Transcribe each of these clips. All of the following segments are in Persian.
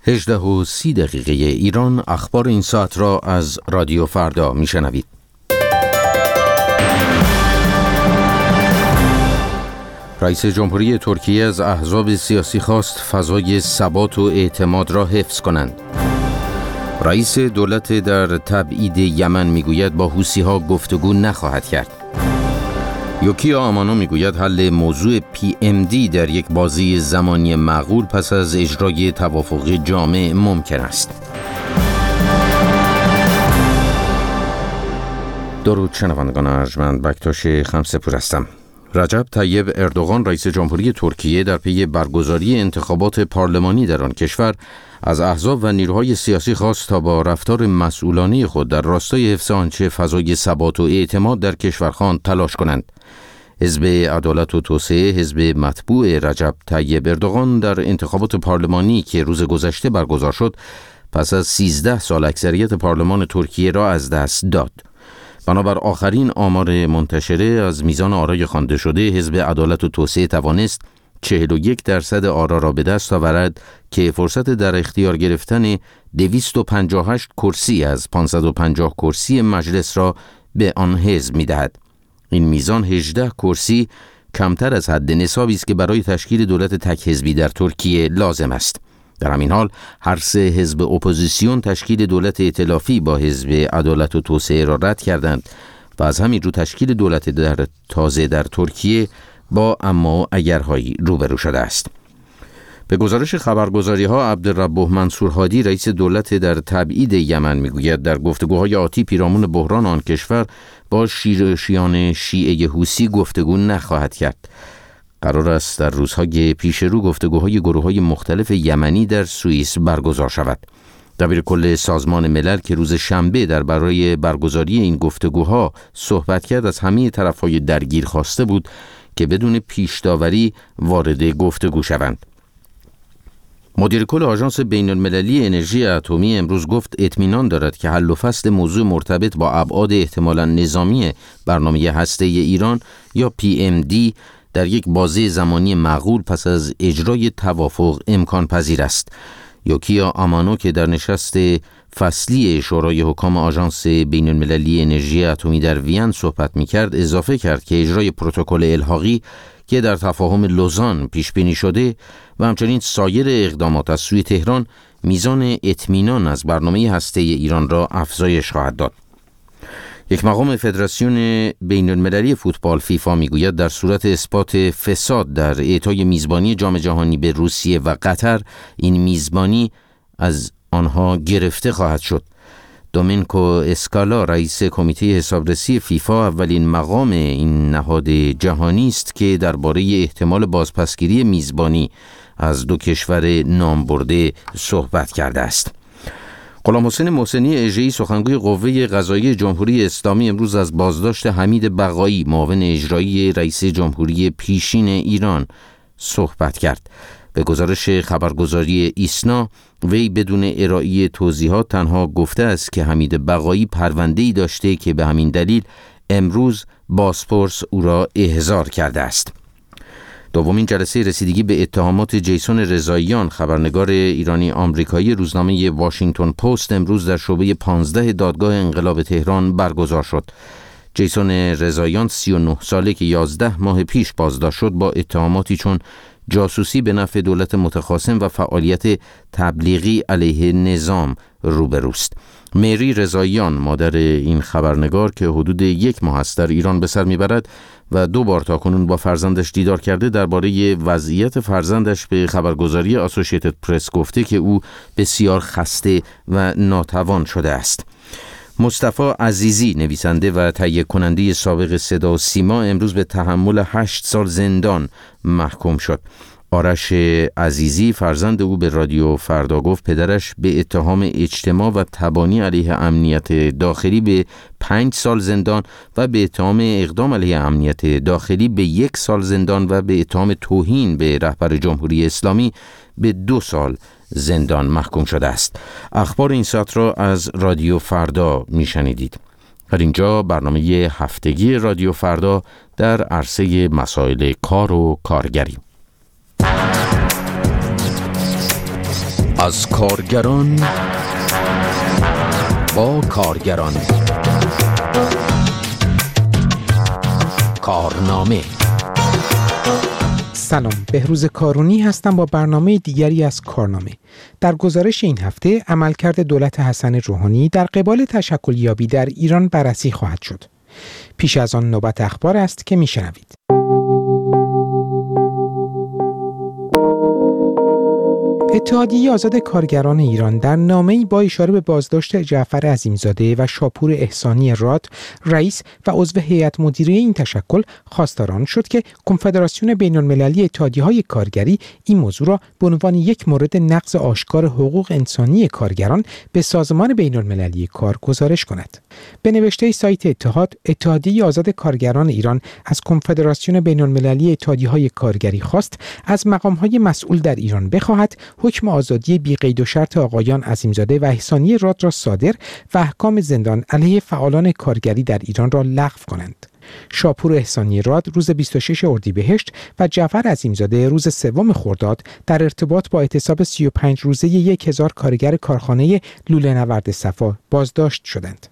18:30 ایران. اخبار این ساعت را از رادیو فردا میشنوید. رئیس جمهوری ترکیه از احزاب سیاسی خواست فضای ثبات و اعتماد را حفظ کنند. رئیس دولت در تبعید یمن میگوید با حوثی‌ها گفتگو نخواهد کرد. یوکیا آمانو میگوید حل موضوع PMD در یک بازی زمانی معقول پس از اجرای توافق جامع ممکن است. درود شنوندگان ارجمند، بکتاش خمسپور هستم. رجب طیب اردوغان رئیس جمهوری ترکیه در پی برگزاری انتخابات پارلمانی در آن کشور از احزاب و نیروهای سیاسی خواست تا با رفتار مسئولانه خود در راستای حفظ آنچه فضای ثبات و اعتماد در کشور خواند تلاش کنند. حزب عدالت و توسعه، حزب مطبوع رجب طیب اردوغان، در انتخابات پارلمانی که روز گذشته برگزار شد پس از 13 سال اکثریت پارلمان ترکیه را از دست داد. بنابر آخرین آمار منتشره از میزان آرای خوانده شده، حزب عدالت و توسعه توانست 41% آرا را به دست آورد که فرصت در اختیار گرفتن 258 کرسی از 550 کرسی مجلس را به آن حزب می‌دهد. این میزان 18 کرسی کمتر از حد نصابی است که برای تشکیل دولت تک حزبی در ترکیه لازم است. در همین حال هر سه حزب اپوزیسیون تشکیل دولت ائتلافی با حزب عدالت و توسعه را رد کردند و از همین رو تشکیل دولت تازه در ترکیه با اما و اگرهایی روبرو شده است. به گزارش خبرگزاری‌ها، عبدالرب منصور هادی رئیس دولت در تبعید یمن میگوید در گفتگوهای آتی پیرامون بحران آن کشور با شیعیان شیعه حوثی گفتگو نخواهد کرد. قرار است در روزهای پیش رو گفتگوهای گروه‌های مختلف یمنی در سوئیس برگزار شود. دبیرکل سازمان ملل که روز شنبه برای برگزاری این گفتگوها صحبت کرد، از همه طرف‌های درگیر خواسته بود که بدون پیش‌داوری وارد گفتگو شوند. مدیر کل آژانس بین‌المللی انرژی اتمی امروز گفت اطمینان دارد که حل و فصل موضوع مرتبط با ابعاد احتمالاً نظامی برنامه هسته‌ای ایران یا PMD در یک بازه زمانی معقول پس از اجرای توافق امکان پذیر است. یوکیا آمانو که در نشست فصلی شورای حکام آژانس بین‌المللی انرژی اتمی در وین صحبت می‌کرد، اضافه کرد که اجرای پروتکل الحاقی که در تفاهم لوزان پیش بینی شده و همچنین سایر اقدامات از سوی تهران میزان اطمینان از برنامه هسته‌ای ایران را افزایش خواهد داد. یک مقام فدراسیون بین‌المللی فوتبال فیفا میگوید در صورت اثبات فساد در اعطای میزبانی جام جهانی به روسیه و قطر، این میزبانی از آنها گرفته خواهد شد. دومینیکو اسکالا رئیس کمیته حسابرسی فیفا اولین مقام این نهاد جهانی است که درباره احتمال بازپسگیری میزبانی از دو کشور نامبرده صحبت کرده است. غلام حسین محسنی اژه‌ای سخنگوی قوه قضاییه جمهوری اسلامی امروز از بازداشت حمید بقایی معاون اجرایی رئیس جمهوری پیشین ایران صحبت کرد. به گزارش خبرگزاری ایسنا، وی بدون ارائه توضیحات تنها گفته است که حمید بقایی پرونده‌ای داشته که به همین دلیل امروز بازپرس او را احضار کرده است. دومین جلسه رسیدگی به اتهامات جیسون رضاییان، خبرنگار ایرانی آمریکایی روزنامه واشنگتن پست، امروز در شعبه 15 دادگاه انقلاب تهران برگزار شد. جیسون رضاییان 39 ساله که 11 ماه پیش بازداشت شد با اتهاماتی چون جاسوسی به نفع دولت متخاصم و فعالیت تبلیغی علیه نظام روبروست. مری رضاییان، مادر این خبرنگار که حدود 1 ماه است در ایران به سر میبرد و 2 بار تاکنون با فرزندش دیدار کرده، درباره وضعیت فرزندش به خبرگزاری آسوشیتد پرس گفته که او بسیار خسته و ناتوان شده است. مصطفی عزیزی، نویسنده و تهیه کننده سابق صدا و سیما، امروز به تحمل 8 سال زندان محکوم شد. آرش عزیزی، فرزند او، به رادیو فردا گفت پدرش به اتهام اجتماع و تبانی علیه امنیت داخلی به 5 سال زندان و به اتهام اقدام علیه امنیت داخلی به 1 سال زندان و به اتهام توهین به رهبر جمهوری اسلامی به 2 سال زندان محکوم شده است. اخبار این ساعت را از رادیو فردا میشنیدید. در اینجا برنامه هفتگی رادیو فردا در عرصه مسائل کار و کارگری. از کارگران با کارگران. کارنامه. سلام، بهروز کارونی هستم با برنامه دیگری از کارنامه. در گزارش این هفته عملکرد دولت حسن روحانی در قبال تشکلیابی در ایران بررسی خواهد شد. پیش از آن نوبت اخبار است که میشنوید. اتحادیه آزاد کارگران ایران در نامه‌ای با اشاره به بازداشت جعفر عظیمزاده و شاپور احسانی راد، رئیس و عضو هیئت مدیره این تشکل، خواستار آن شد که کنفدراسیون بین‌المللی اتحادیه‌های کارگری این موضوع را به عنوان یک مورد نقض آشکار حقوق انسانی کارگران به سازمان بین‌المللی کار گزارش کند. به نوشته سایت اتحادیه آزاد کارگران ایران از کنفدراسیون بین‌المللی اتحادیه‌های کارگری خواست از مقام‌های مسئول در ایران بخواهد حکم آزادی بی قید و شرط آقایان عظیمزاده و احسانی راد را صادر و احکام زندان علیه فعالان کارگری در ایران را لغو کنند. شاپور احسانی راد روز 26 اردیبهشت و جعفر عظیمزاده روز 3 خرداد در ارتباط با اعتصاب 35 روزه 1000 کارگر کارخانه لوله نورد صفا بازداشت شدند.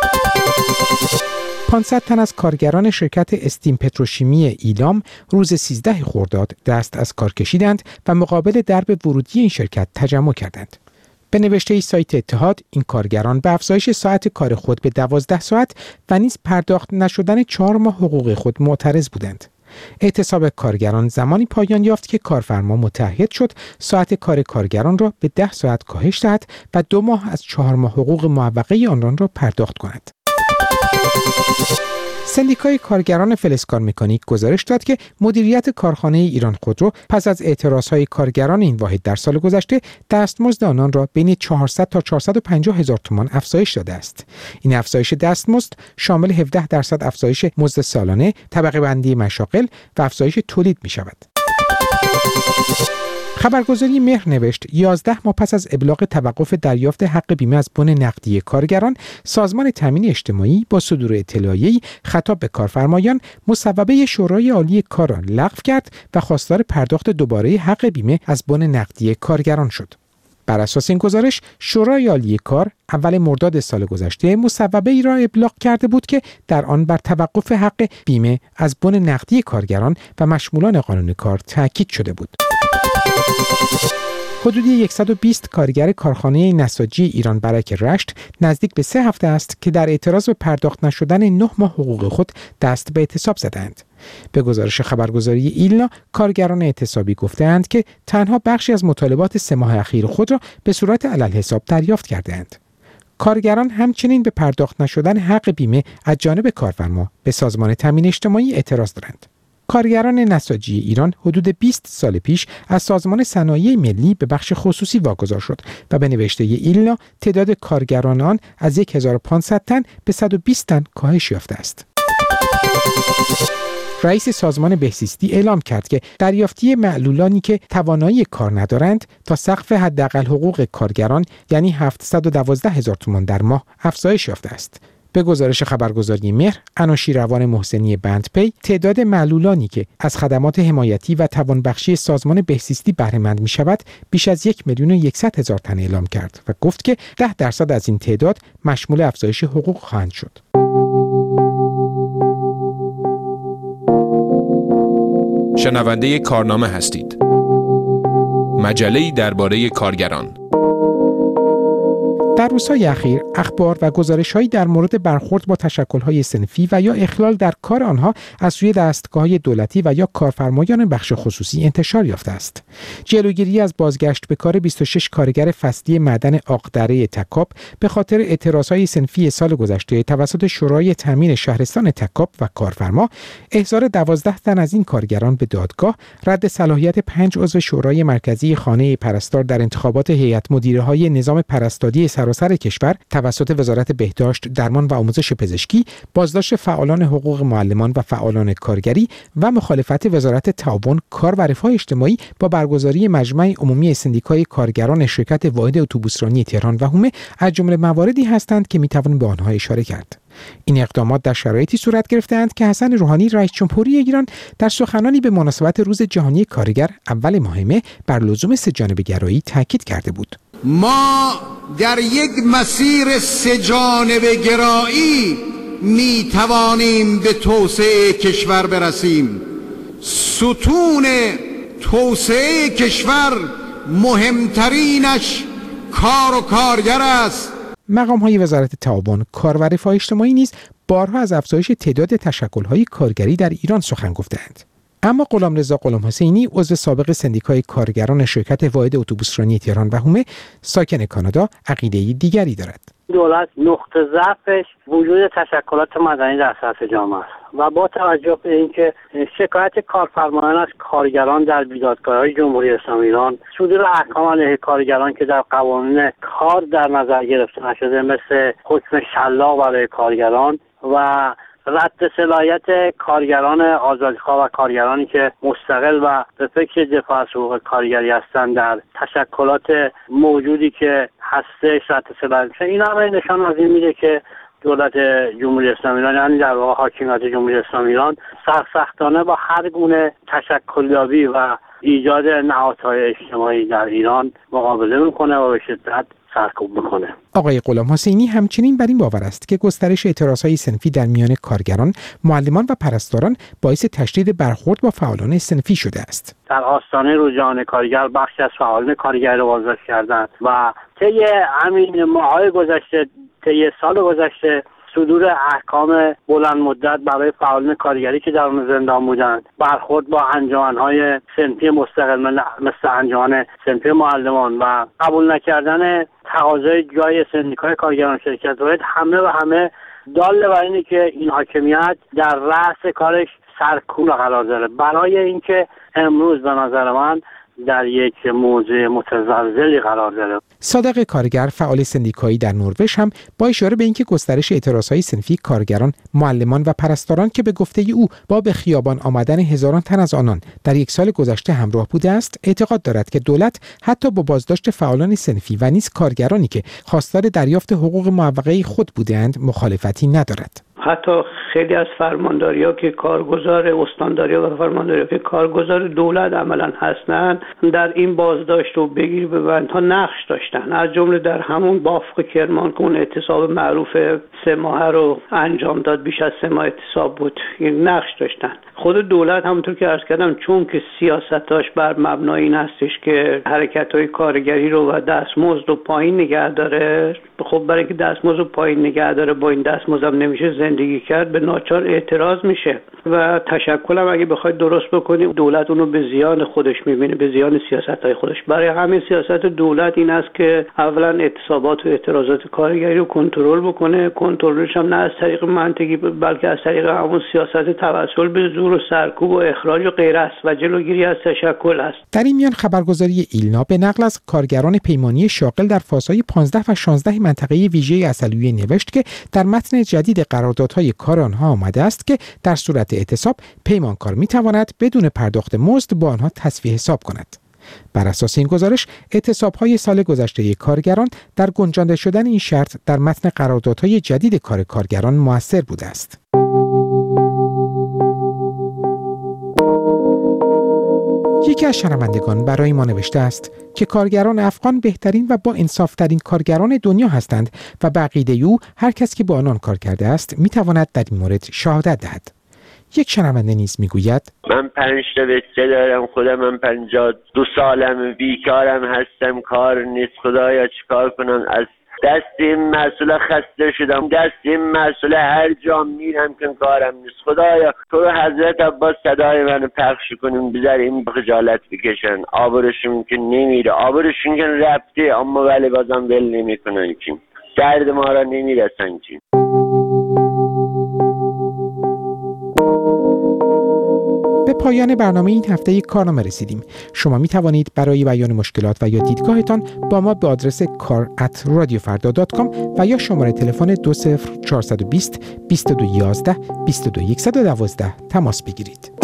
500 تن از کارگران شرکت استیم پتروشیمی ایلام روز 13 خرداد دست از کار کشیدند و مقابل درب ورودی این شرکت تجمع کردند. به نوشته سایت اتحاد، این کارگران به افزایش ساعت کار خود به 12 ساعت و نیز پرداخت نشدن 4 ماه حقوق خود معترض بودند. اعتصاب کارگران زمانی پایان یافت که کارفرما متعهد شد ساعت کار کارگران را به 10 ساعت کاهش دهد و 2 ماه از 4 ماه حقوق معوقه آنان را پرداخت کند. سندیکای کارگران فلزکار مکانیک گزارش داد که مدیریت کارخانه ایران خودرو پس از اعتراضهای کارگران این واحد در سال گذشته دستمزد آنان را بین 400 تا 450 هزار تومان افزایش داده است. این افزایش دستمزد شامل 17% افزایش مزد سالانه، طبقه بندی مشاغل و افزایش تولید می شود. خبرگزاری مهر نوشت 11 ماه پس از ابلاغ توقف دریافت حق بیمه از بن نقدی کارگران، سازمان تامین اجتماعی با صدور اطلاعیه‌ای خطاب به کارفرمایان مصوبه شورای عالی کار را لغو کرد و خواستار پرداخت دوباره حق بیمه از بن نقدی کارگران شد. بر اساس این گزارش، شورای عالی کار اول مرداد سال گذشته مصوبه‌ای را ابلاغ کرده بود که در آن بر توقف حق بیمه از بن نقدی کارگران و مشمولان قانون کار تاکید شده بود. حدود 120 کارگر کارخانه نساجی ایران برک رشت نزدیک به 3 هفته است که در اعتراض به پرداخت نشدن 9 ماه حقوق خود دست به اعتصاب زدند. به گزارش خبرگزاری ایلنا، کارگران اعتصابی گفتند که تنها بخشی از مطالبات 3 ماه اخیر خود را به صورت عللحساب دریافت کردند. کارگران همچنین به پرداخت نشدن حق بیمه از جانب کارفرما به سازمان تامین اجتماعی اعتراض دارند. کارگران نساجی ایران حدود 20 سال پیش از سازمان صنایع ملی به بخش خصوصی واگذار شد و به نوشته ایلنا تعداد کارگران آن از 1500 تن به 120 تن کاهش یافته است. رئیس سازمان بهزیستی اعلام کرد که دریافتی معلولانی که توانایی کار ندارند تا سقف حداقل حقوق کارگران یعنی 712 هزار تومان در ماه افزایش یافته است. به گزارش خبرگزاری مهر، انوشیروان محسنی بندپی تعداد معلولانی که از خدمات حمایتی و توانبخشی سازمان بهزیستی بهره مند می شود بیش از 1,100,000 تن اعلام کرد و گفت که 10% از این تعداد مشمول افزایش حقوق خواهند شد. شنونده کارنامه هستید. مجله‌ای درباره کارگران. در روزهای اخیر اخبار و گزارش‌هایی در مورد برخورد با تشکل‌های صنفی و یا اخلال در کار آنها از سوی دستگاه‌های دولتی و یا کارفرمایان بخش خصوصی انتشار یافته است. جلوگیری از بازگشت به کار 26 کارگر فصلی معدن عاقدره تکاب به خاطر اعتراضهای صنفی سال گذشته توسط شورای تامین شهرستان تکاب و کارفرما، احضار 12 تن از این کارگران به دادگاه، رد صلاحیت 5 عضو شورای مرکزی خانه پرستار در انتخابات هیئت مدیره‌های نظام پرستاری سراسر سرتاسر کشور توسط وزارت بهداشت، درمان و آموزش پزشکی، بازداشت فعالان حقوق معلمان و فعالان کارگری و مخالفت وزارت تعاون، کار و رفاه اجتماعی با برگزاری مجمع عمومی سندیکای کارگران شرکت واحد اتوبوسرانی تهران و حومه از جمله مواردی هستند که میتوان به آنها اشاره کرد. این اقدامات در شرایطی صورت گرفته‌اند که حسن روحانی رئیس جمهوری ایران در سخنانی به مناسبت روز جهانی کارگر اول ماه مه بر لزوم سه‌جانبه‌گرایی تاکید کرده بود. ما در یک مسیر سه‌جانبه‌گرایی می توانیم به توسعه کشور برسیم. ستون توسعه کشور مهمترینش کار و کارگر است. مقام‌های وزارت تعاون، کار و رفاه اجتماعی نیز بارها از افزایش تعداد تشکل‌های کارگری در ایران سخن گفته‌اند. اما غلامرضا غلامحسینی، عضو سابق سندیکای کارگران شرکت واحد اتوبوسرانی تهران و حومه، ساکن کانادا، عقیده دیگری دارد. دولت نقطه ضعفش وجود تشکلات مدنی در سطح جامعه است و با توجه به اینکه شکایت کارفرمایان از کارگران در بیدادگاه‌های جمهوری اسلامی ایران، صدور احکام علیه کارگران که در قوانین کار در نظر گرفته نشده مثل حکم شلاق برای کارگران و رد صلاحیت کارگران آزادیخواه و کارگرانی که مستقل و به فکر دفاع از حقوق کارگری هستند در تشکلات موجودی که هستش رد صلاحیت میشه، این همه نشان از این میده که دولت جمهوری اسلامی ایران، یعنی در واقع حاکمیت جمهوری اسلامی ایران، سرسختانه با هر گونه تشکلیابی و ایجاد نهادهای اجتماعی در ایران مقابله میکنه و به شدت سرکوب میکنه. آقای غلامحسینی همچنین بر این باور است که گسترش اعتراضهای صنفی در میان کارگران، معلمان و پرستاران باعث تشدید برخورد با فعالان صنفی شده است. در آستانه روز جهانی کارگر بخشی از فعالان کارگر را بازداشت کردند و طی همین ماه‌های گذشته، طی سال گذشته، صدور احکام بلند مدت برای فعالان کارگری که در آن زندان بودند، برخورد با انجمن‌های صنفی مستقل مثل انجمن صنفی معلمان و قبول نکردن تقاضای جای سندیکای کارگران شرکت واحد، همه دال بر اینه که این حاکمیت در رأس کارش سرکوب قرار داره. برای اینکه امروز به نظر من در یک موضع متزلزلی قرار داره. صادق کارگر، فعال سندیکایی در نروژ، هم با اشاره به اینکه گسترش اعتراضهای صنفی کارگران، معلمان و پرستاران که به گفته او با به خیابان آمدن هزاران تن از آنان در یک سال گذشته همراه بوده است، اعتقاد دارد که دولت حتی با بازداشت فعالان صنفی و نیز کارگرانی که خواستار دریافت حقوق موقعه خود بودند مخالفتی ندارد. حتی خیلی از فرمانداری‌ها که کارگزار استانداری‌ها و فرمانداری‌ها که کارگزار دولت عملاً هستند، در این بازداشت و بگیر ببندها نقش داشتن. از جمله در همون بافق کرمان که اون اعتصاب معروف 3 ماهه رو انجام داد، بیش از 3 ماه اعتصاب بود، این نقش داشتن. خود دولت همونطور که عرض کردم چون که سیاستاش بر مبنای این هستش که حرکت‌های کارگری رو و دستمزد رو پایین نگه داره، خب برای اینکه دستمزد رو پایین نگه داره با این دستمزد هم نمیشه زندگی کرد، به ناچار اعتراض میشه و تشکل هم اگه بخواید درست بکنیم دولت اونو به زیان خودش میبینه، به زیان سیاست‌های خودش. برای همین سیاست دولت این است که اولا اعتصابات و اعتراضات کارگری رو کنترل بکنه، کنترلش هم نه از طریق منطقی بلکه از طریق همون سیاست توسل به زور و سرکوب و اخراج و غیره است و جلوگیری از تشکل است. در این میان خبرگزاری ایلنا به نقل از کارگران پیمانی شاغل در فازهای 15 و 16 منطقه ویژه عسلویه نوشت که در متن جدید قراردادهای کار آنها آمده است که در صورت اعتصاب پیمانکار میتواند بدون پرداخت مزد با آنها تسویه حساب کند. بر اساس این گزارش، اعتصاب‌های سال گذشته کارگران در گنجانده شدن این شرط در متن قراردادهای جدید کار کارگران مؤثر بوده است. یکی از شنوندگان برای ما نوشته است که کارگران افغان بهترین و با انصافترین کارگران دنیا هستند و به عقیده او هر کس که با آنان کار کرده است میتواند در این مورد شهادت دهد. یک شنونده نیز میگوید من 5 تا بچه دارم، خودم من 52 سالم، بیکارم هستم، کار نیست، خدایا چیکار کنم؟ از دست این مسئله خسته شدم، دست این مسئله هر جا میرم که کارم نیست. خدایا تو حضرت عباس صدای منو پخش کنیم، بذار این خجالت بکشن، آبروشون که نمیره، آبروشون که رفته اما ولی بازم ول نمیکنن که درد ما را نمیرسن که. به پایان برنامه این هفته کارنامه رسیدیم. شما می توانید برای بیان مشکلات و یا دیدگاهتان با ما به آدرس kar@radiofarda.com و یا شماره تلفن 20420 2211 22112 تماس بگیرید.